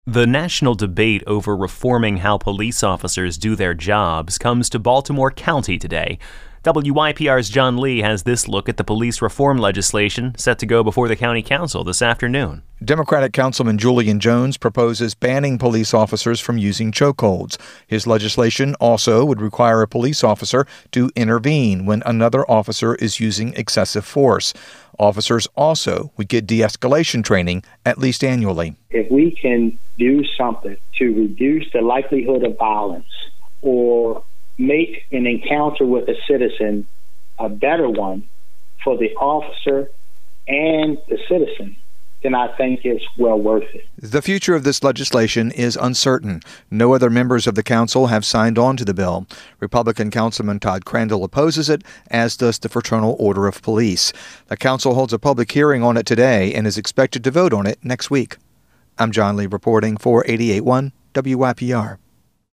The national debate over reforming how police officers do their jobs comes to Baltimore County today. WYPR's John Lee has this look at the police reform legislation set to go before the county council this afternoon. Democratic Councilman Julian Jones proposes banning police officers from using chokeholds. His legislation also would require a police officer to intervene when another officer is using excessive force. Officers also would get de-escalation training at least annually. If we can do something to reduce the likelihood of violence or make an encounter with a citizen a better one for the officer and the citizen, then I think it's well worth it. The future of this legislation is uncertain. No other members of the council have signed on to the bill. Republican Councilman Todd Crandall opposes it, as does the Fraternal Order of Police. The council holds a public hearing on it today and is expected to vote on it next week. I'm John Lee reporting for 88.1 WYPR.